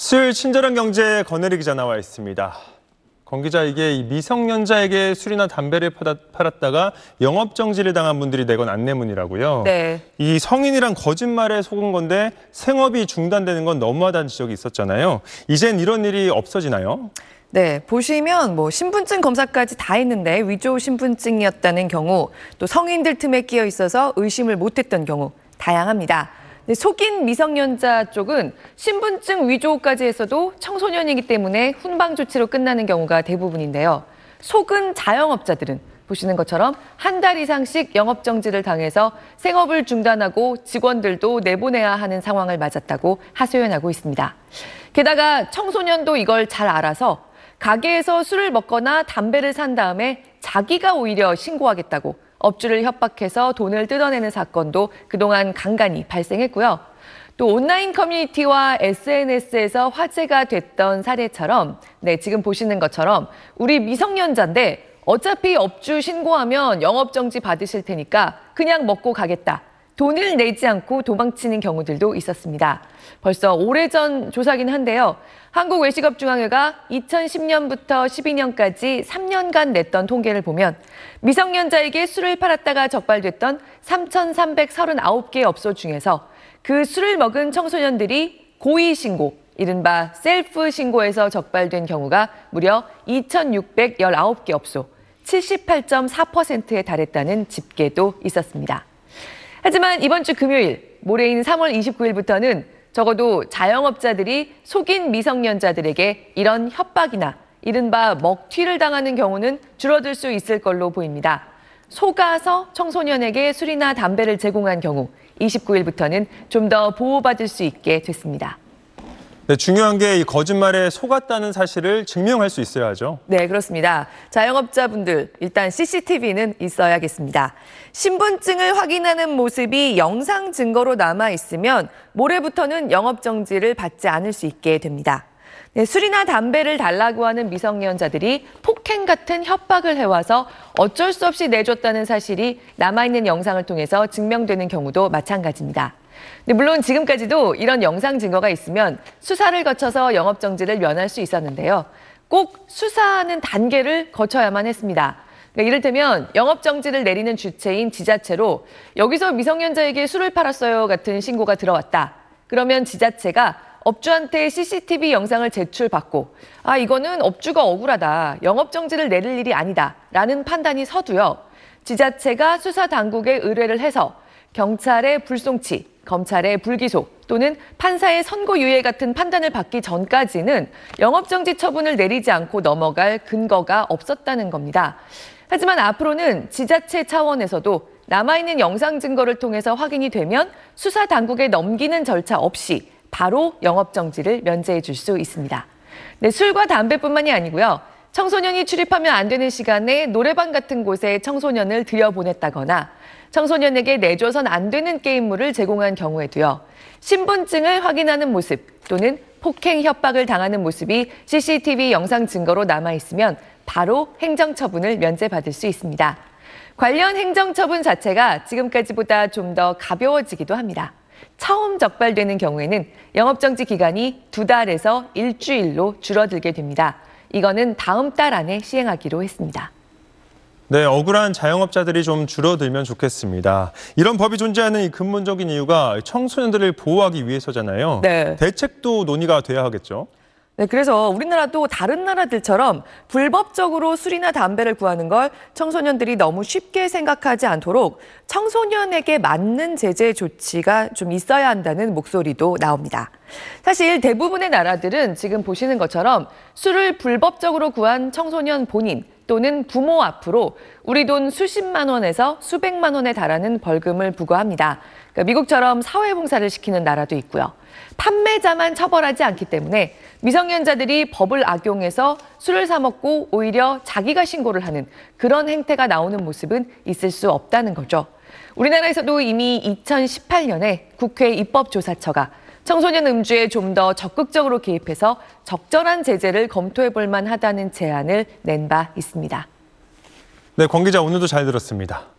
수요일 친절한 경제 권혜리 기자 나와 있습니다. 권 기자, 이게 이 미성년자에게 술이나 담배를 팔았다가 영업정지를 당한 분들이 내건 안내문이라고요. 네. 이 성인이란 거짓말에 속은 건데 생업이 중단되는 건 너무하다는 지적이 있었잖아요. 이젠 이런 일이 없어지나요? 네, 보시면 신분증 검사까지 다 했는데 위조 신분증이었다는 경우, 또 성인들 틈에 끼어 있어서 의심을 못했던 경우 다양합니다. 속인 미성년자 쪽은 신분증 위조까지 했어도 청소년이기 때문에 훈방 조치로 끝나는 경우가 대부분인데요. 속은 자영업자들은 보시는 것처럼 한 달 이상씩 영업정지를 당해서 생업을 중단하고 직원들도 내보내야 하는 상황을 맞았다고 하소연하고 있습니다. 게다가 청소년도 이걸 잘 알아서 가게에서 술을 먹거나 담배를 산 다음에 자기가 오히려 신고하겠다고 업주를 협박해서 돈을 뜯어내는 사건도 그동안 간간히 발생했고요. 또 온라인 커뮤니티와 SNS에서 화제가 됐던 사례처럼 지금 보시는 것처럼 우리 미성년자인데 어차피 업주 신고하면 영업정지 받으실 테니까 그냥 먹고 가겠다. 돈을 내지 않고 도망치는 경우들도 있었습니다. 벌써 오래전 조사긴 한데요. 한국외식업중앙회가 2010년부터 12년까지 3년간 냈던 통계를 보면 미성년자에게 술을 팔았다가 적발됐던 3,339개의 업소 중에서 그 술을 먹은 청소년들이 고의신고, 이른바 셀프 신고에서 적발된 경우가 무려 2,619개 업소, 78.4%에 달했다는 집계도 있었습니다. 하지만 이번 주 금요일, 모레인 3월 29일부터는 적어도 자영업자들이 속인 미성년자들에게 이런 협박이나 이른바 먹튀를 당하는 경우는 줄어들 수 있을 걸로 보입니다. 속아서 청소년에게 술이나 담배를 제공한 경우 29일부터는 좀 더 보호받을 수 있게 됐습니다. 네, 중요한 게 이 거짓말에 속았다는 사실을 증명할 수 있어야죠. 네, 그렇습니다. 자영업자분들, 일단 CCTV는 있어야겠습니다. 신분증을 확인하는 모습이 영상 증거로 남아 있으면 모레부터는 영업정지를 받지 않을 수 있게 됩니다. 네, 술이나 담배를 달라고 하는 미성년자들이 폭행 같은 협박을 해와서 어쩔 수 없이 내줬다는 사실이 남아있는 영상을 통해서 증명되는 경우도 마찬가지입니다. 물론 지금까지도 이런 영상 증거가 있으면 수사를 거쳐서 영업정지를 면할 수 있었는데요. 꼭 수사하는 단계를 거쳐야만 했습니다. 이를테면 영업정지를 내리는 주체인 지자체로 여기서 미성년자에게 술을 팔았어요 같은 신고가 들어왔다. 그러면 지자체가 업주한테 CCTV 영상을 제출받고 이거는 업주가 억울하다. 영업정지를 내릴 일이 아니다. 라는 판단이 서두요. 지자체가 수사당국에 의뢰를 해서 경찰의 불송치, 검찰의 불기소 또는 판사의 선고유예 같은 판단을 받기 전까지는 영업정지 처분을 내리지 않고 넘어갈 근거가 없었다는 겁니다. 하지만 앞으로는 지자체 차원에서도 남아있는 영상 증거를 통해서 확인이 되면 수사 당국에 넘기는 절차 없이 바로 영업정지를 면제해 줄 수 있습니다. 네, 술과 담배뿐만이 아니고요. 청소년이 출입하면 안 되는 시간에 노래방 같은 곳에 청소년을 들여보냈다거나 청소년에게 내줘선 안 되는 게임물을 제공한 경우에도요. 신분증을 확인하는 모습 또는 폭행 협박을 당하는 모습이 CCTV 영상 증거로 남아있으면 바로 행정처분을 면제받을 수 있습니다. 관련 행정처분 자체가 지금까지보다 좀 더 가벼워지기도 합니다. 처음 적발되는 경우에는 영업정지 기간이 2달에서 일주일로 줄어들게 됩니다. 이거는 다음 달 안에 시행하기로 했습니다. 네, 억울한 자영업자들이 좀 줄어들면 좋겠습니다. 이런 법이 존재하는 이 근본적인 이유가 청소년들을 보호하기 위해서잖아요. 네. 대책도 논의가 돼야 하겠죠. 네, 그래서 우리나라도 다른 나라들처럼 불법적으로 술이나 담배를 구하는 걸 청소년들이 너무 쉽게 생각하지 않도록 청소년에게 맞는 제재 조치가 좀 있어야 한다는 목소리도 나옵니다. 사실 대부분의 나라들은 지금 보시는 것처럼 술을 불법적으로 구한 청소년 본인 또는 부모 앞으로 우리 돈 수십만 원에서 수백만 원에 달하는 벌금을 부과합니다. 그러니까 미국처럼 사회봉사를 시키는 나라도 있고요. 판매자만 처벌하지 않기 때문에 미성년자들이 법을 악용해서 술을 사 먹고 오히려 자기가 신고를 하는 그런 행태가 나오는 모습은 있을 수 없다는 거죠. 우리나라에서도 이미 2018년에 국회 입법조사처가 청소년 음주에 좀 더 적극적으로 개입해서 적절한 제재를 검토해 볼 만하다는 제안을 낸 바 있습니다. 네, 권 기자 오늘도 잘 들었습니다.